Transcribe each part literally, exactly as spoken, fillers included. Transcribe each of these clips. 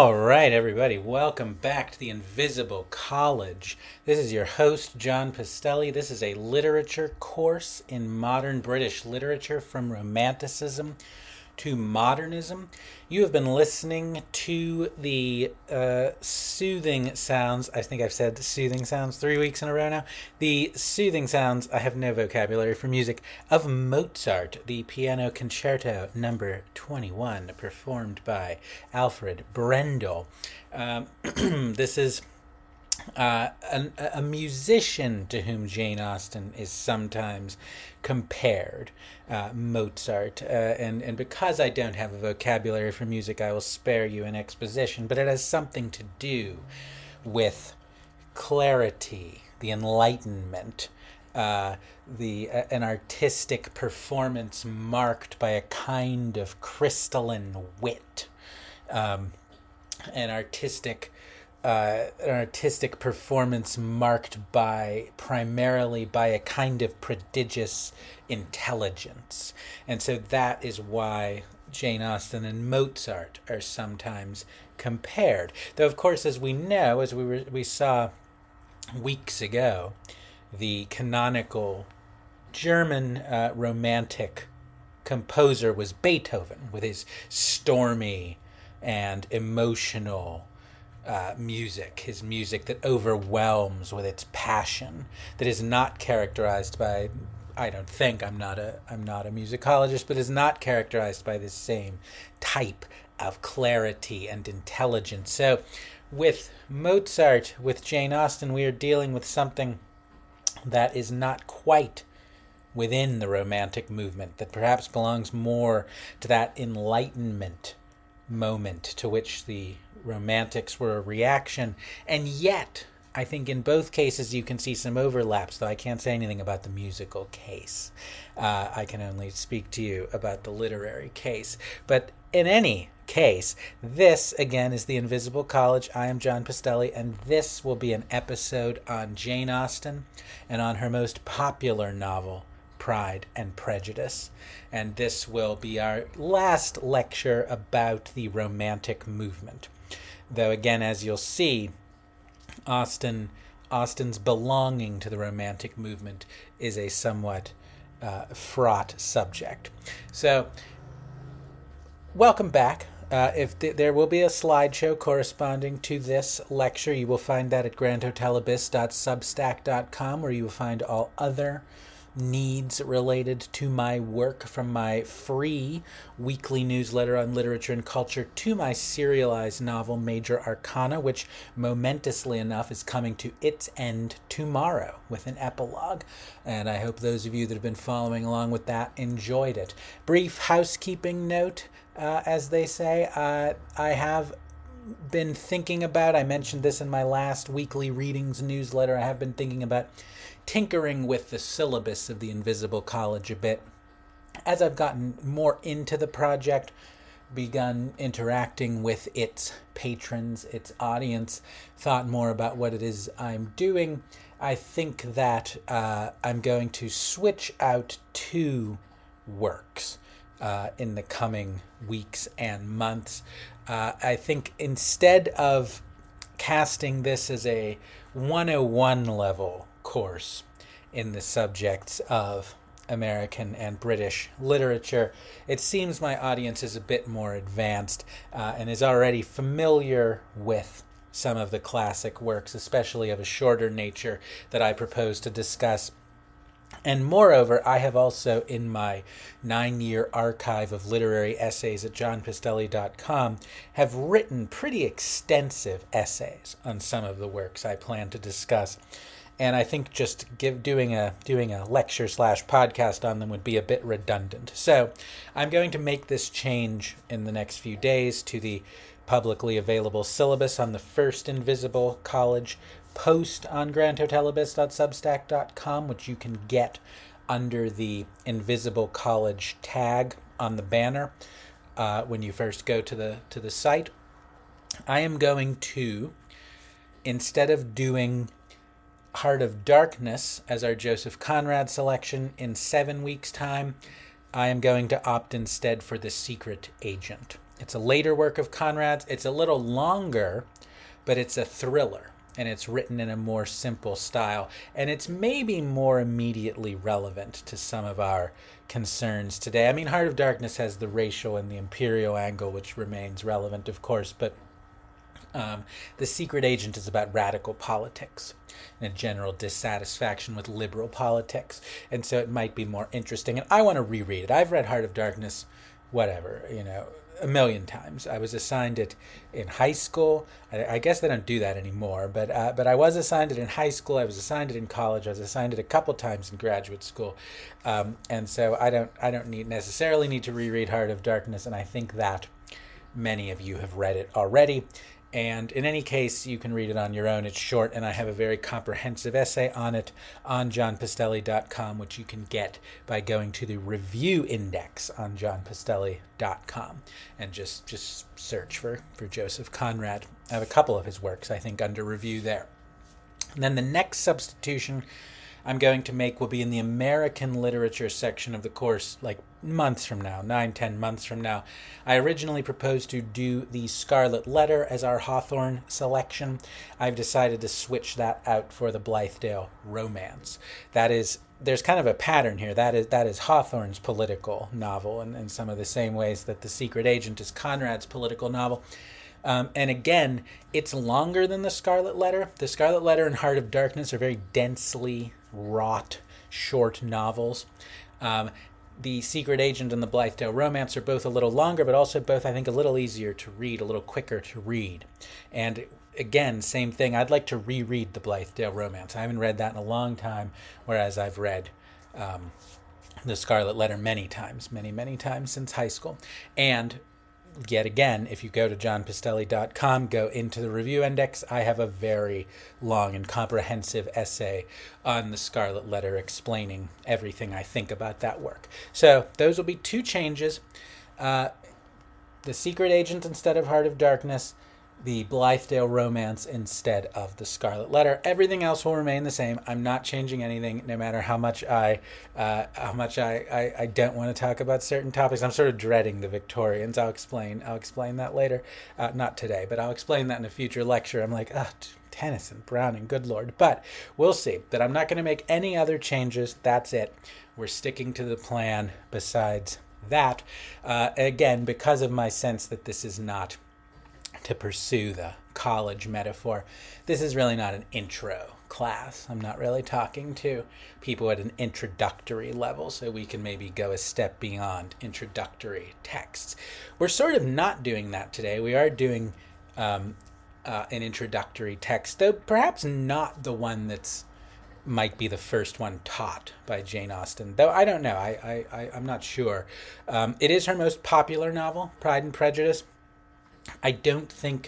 All right, everybody, welcome back to the Invisible College. This is your host, John Pastelli. This is a literature course in modern British literature from Romanticism to modernism. You have been listening to the uh, soothing sounds. I think I've said soothing sounds three weeks in a row now. The soothing sounds, I have no vocabulary for music, of Mozart, the Piano Concerto number twenty-one, performed by Alfred Brendel. Um, this is Uh, an, a musician to whom Jane Austen is sometimes compared, uh, Mozart. Uh, and, and because I don't have a vocabulary for music, I will spare you an exposition, but it has something to do with clarity, the Enlightenment, uh, the uh, an artistic performance marked by a kind of crystalline wit, um, an artistic Uh, an artistic performance marked by primarily by a kind of prodigious intelligence. And so that is why Jane Austen and Mozart are sometimes compared. Though, of course, as we know, as we were, we saw weeks ago, the canonical German uh, romantic composer was Beethoven, with his stormy and emotional Uh, music, his music that overwhelms with its passion, that is not characterized by, I don't think, I'm not a I'm not a musicologist, but is not characterized by this same type of clarity and intelligence. So with Mozart, with Jane Austen, we are dealing with something that is not quite within the Romantic movement, that perhaps belongs more to that Enlightenment moment to which the Romantics were a reaction. And yet, I think in both cases you can see some overlaps, though I can't say anything about the musical case. Uh, I can only speak to you about the literary case. But in any case, this, again, is the Invisible College. I am John Pastelli, and this will be an episode on Jane Austen and on her most popular novel, Pride and Prejudice. And this will be our last lecture about the Romantic movement. Though, again, as you'll see, Austen, Austen's belonging to the Romantic movement is a somewhat uh, fraught subject. So, welcome back. Uh, if th- there will be a slideshow corresponding to this lecture, you will find that at grand hotel abyss dot substack dot com, where you will find all other needs related to my work, from my free weekly newsletter on literature and culture to my serialized novel Major Arcana, which momentously enough is coming to its end tomorrow with an epilogue. And I hope those of you that have been following along with that enjoyed it. Brief housekeeping note, uh, as they say, uh, I have been thinking about, I mentioned this in my last weekly readings newsletter, I have been thinking about tinkering with the syllabus of the Invisible College a bit. As I've gotten more into the project, begun interacting with its patrons, its audience, thought more about what it is I'm doing, I think that uh, I'm going to switch out two works uh, in the coming weeks and months. Uh, I think instead of casting this as a one oh one level course in the subjects of American and British literature, it seems my audience is a bit more advanced uh, and is already familiar with some of the classic works, especially of a shorter nature, that I propose to discuss. And moreover, I have also, in my nine-year archive of literary essays at john pastelli dot com, have written pretty extensive essays on some of the works I plan to discuss. And I think just give, doing a doing a lecture slash podcast on them would be a bit redundant. So I'm going to make this change in the next few days to the publicly available syllabus on the first Invisible College post on grand hotel abyss dot substack dot com, which you can get under the Invisible College tag on the banner uh, when you first go to the to the site. I am going to, instead of doing Heart of Darkness as our Joseph Conrad selection in seven weeks' time, I am going to opt instead for The Secret Agent. It's a later work of Conrad's. It's a little longer, but it's a thriller, and it's written in a more simple style, and it's maybe more immediately relevant to some of our concerns today. I mean, Heart of Darkness has the racial and the imperial angle, which remains relevant, of course, but um, The Secret Agent is about radical politics and a general dissatisfaction with liberal politics, and so it might be more interesting. And I want to reread it. I've read Heart of Darkness, whatever, you know, a million times. I was assigned it in high school. I, I guess they don't do that anymore, but uh, but I was assigned it in high school. I was assigned it in college. I was assigned it a couple times in graduate school, um, and so I don't I don't need necessarily need to reread Heart of Darkness. And I think that many of you have read it already. And in any case, you can read it on your own. It's short, and I have a very comprehensive essay on it on john pistelli dot com, which you can get by going to the review index on john pistelli dot com and just just search for, for Joseph Conrad. I have a couple of his works, I think, under review there. And then the next substitution I'm going to make will be in the American literature section of the course, like months from now, nine, ten months from now. I originally proposed to do the Scarlet Letter as our Hawthorne selection. I've decided to switch that out for the Blithedale Romance. That is, there's kind of a pattern here. That is that is Hawthorne's political novel, in, in some of the same ways that The Secret Agent is Conrad's political novel. Um, and again, it's longer than The Scarlet Letter. The Scarlet Letter and Heart of Darkness are very densely wrought, short novels. Um, the Secret Agent and the Blithedale Romance are both a little longer, but also both, I think, a little easier to read, a little quicker to read. And again, same thing. I'd like to reread the Blithedale Romance. I haven't read that in a long time, whereas I've read um, the Scarlet Letter many times, many, many times since high school. And yet again, if you go to john pistelli dot com, go into the review index, I have a very long and comprehensive essay on the Scarlet Letter explaining everything I think about that work. So those will be two changes. Uh, the Secret Agent instead of Heart of Darkness, the Blithedale Romance instead of the Scarlet Letter. Everything else will remain the same. I'm not changing anything, no matter how much I, uh, how much I, I, I don't want to talk about certain topics. I'm sort of dreading the Victorians. I'll explain. I'll explain that later. Uh, not today, but I'll explain that in a future lecture. I'm like, ah, oh, Tennyson, Browning, good Lord. But we'll see. That I'm not going to make any other changes. That's it. We're sticking to the plan. Besides that, uh, again, because of my sense that this is not to pursue the college metaphor, this is really not an intro class. I'm not really talking to people at an introductory level, so we can maybe go a step beyond introductory texts. We're sort of not doing that today. We are doing um, uh, an introductory text, though perhaps not the one that's might be the first one taught by Jane Austen, though I don't know. I, I, I, I'm not sure. Um, it is her most popular novel, Pride and Prejudice. I don't think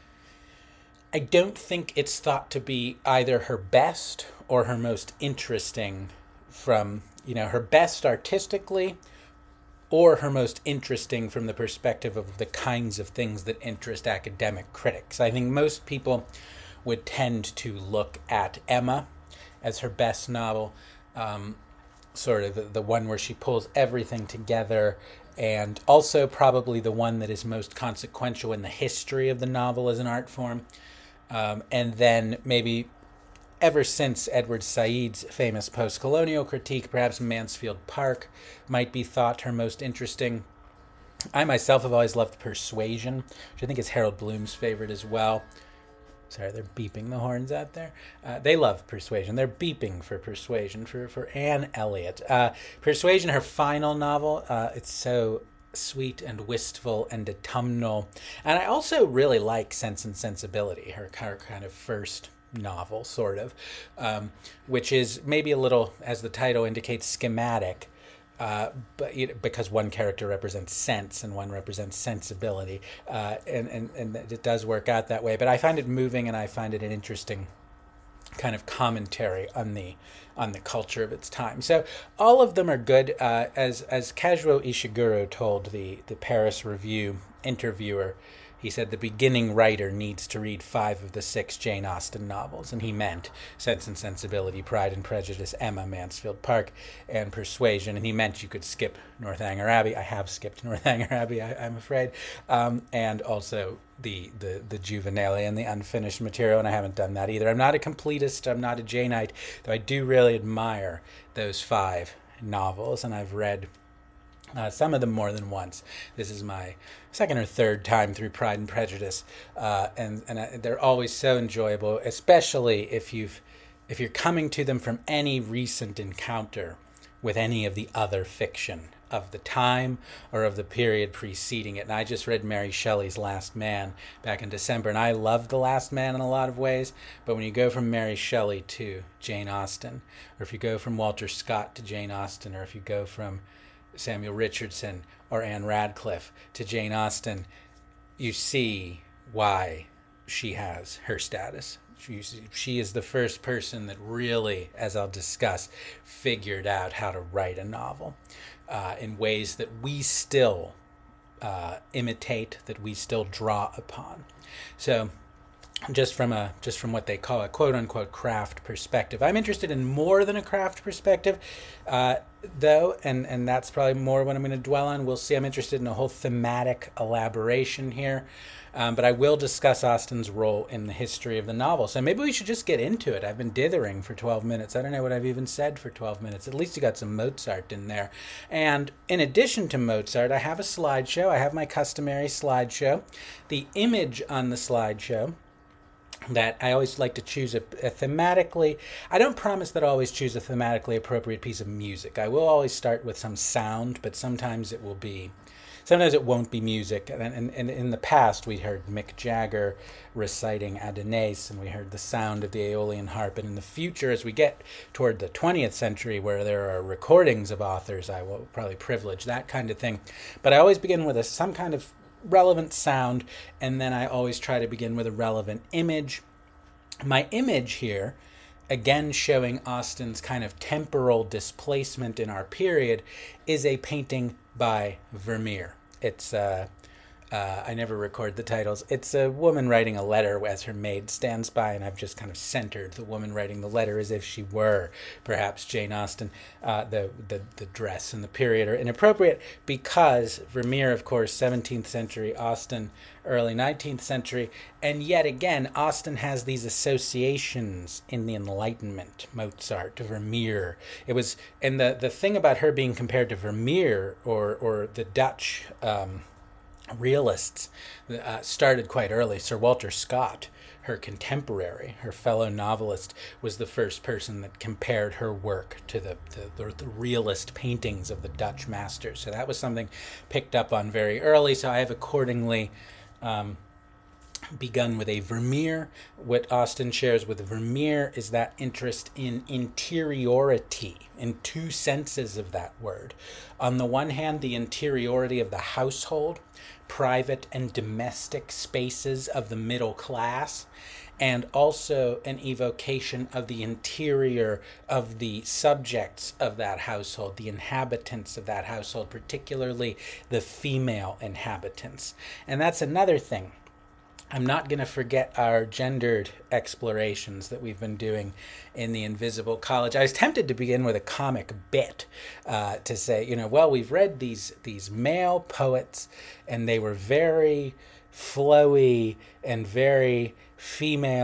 I don't think it's thought to be either her best or her most interesting from, you know, her best artistically or her most interesting from the perspective of the kinds of things that interest academic critics. I think most people would tend to look at Emma as her best novel, um, sort of the, the one where she pulls everything together, and also probably the one that is most consequential in the history of the novel as an art form. Um, and then maybe ever since Edward Said's famous post-colonial critique, perhaps Mansfield Park might be thought her most interesting. I myself have always loved Persuasion, which I think is Harold Bloom's favorite as well. Sorry, they're beeping the horns out there. Uh, they love Persuasion. They're beeping for Persuasion, for, for Anne Elliot. Uh, Persuasion, her final novel, uh, it's so sweet and wistful and autumnal. And I also really like Sense and Sensibility, her, her kind of first novel, sort of, um, which is maybe a little, as the title indicates, schematic. Uh, but you know, because one character represents sense and one represents sensibility, uh, and, and, and it does work out that way. But I find it moving, and I find it an interesting kind of commentary on the on the culture of its time. So all of them are good. Uh, as as Kazuo Ishiguro told the the Paris Review interviewer, he said the beginning writer needs to read five of the six Jane Austen novels, and he meant Sense and Sensibility, Pride and Prejudice, Emma, Mansfield Park, and Persuasion, and he meant you could skip Northanger Abbey. I have skipped Northanger Abbey, I, I'm afraid, um, and also the, the, the Juvenilia and the unfinished material, and I haven't done that either. I'm not a completist, I'm not a Janeite, though I do really admire those five novels, and I've read Uh, some of them more than once. This is my second or third time through Pride and Prejudice, uh, and and I, they're always so enjoyable, especially if you've if you're coming to them from any recent encounter with any of the other fiction of the time or of the period preceding it. And I just read Mary Shelley's Last Man back in December, and I loved The Last Man in a lot of ways, but when you go from Mary Shelley to Jane Austen, or if you go from Walter Scott to Jane Austen, or if you go from Samuel Richardson or Anne Radcliffe to Jane Austen, you see why she has her status. She, she is the first person that really, as I'll discuss, figured out how to write a novel uh, in ways that we still uh, imitate, that we still draw upon. So just from a just from what they call a quote-unquote craft perspective. I'm interested in more than a craft perspective, uh, though, and, and that's probably more what I'm going to dwell on. We'll see. I'm interested in a whole thematic elaboration here, um, but I will discuss Austen's role in the history of the novel. So maybe we should just get into it. I've been dithering for twelve minutes. I don't know what I've even said for twelve minutes. At least you got some Mozart in there. And in addition to Mozart, I have a slideshow. I have my customary slideshow. The image on the slideshow that I always like to choose a, a thematically, I don't promise that I'll always choose a thematically appropriate piece of music. I will always start with some sound, but sometimes it will be, sometimes it won't be music. And, and, and in the past, we heard Mick Jagger reciting Adonais, and we heard the sound of the Aeolian harp. And in the future, as we get toward the twentieth century, where there are recordings of authors, I will probably privilege that kind of thing. But I always begin with a, some kind of relevant sound, and then I always try to begin with a relevant image. My image here, again showing Austen's kind of temporal displacement in our period, is a painting by Vermeer. It's uh, uh, I never record the titles. It's a woman writing a letter as her maid stands by, and I've just kind of centered the woman writing the letter as if she were perhaps Jane Austen. Uh, the, the, the dress and the period are inappropriate because Vermeer, of course, seventeenth century, Austen, early nineteenth century, and yet again, Austen has these associations in the Enlightenment, Mozart, Vermeer. It was, and the, the thing about her being compared to Vermeer or, or the Dutch um, realists uh, started quite early. Sir Walter Scott, her contemporary, her fellow novelist, was the first person that compared her work to the, the, the, the realist paintings of the Dutch masters. So that was something picked up on very early. So I have accordingly um, begun with a Vermeer. What Austen shares with Vermeer is that interest in interiority, in two senses of that word. On the one hand, the interiority of the household, private and domestic spaces of the middle class, and also an evocation of the interior of the subjects of that household, the inhabitants of that household, particularly the female inhabitants. And that's another thing. I'm not going to forget our gendered explorations that we've been doing in the Invisible College. I was tempted to begin with a comic bit uh, to say, you know, well, we've read these these male poets, and they were very flowy and very female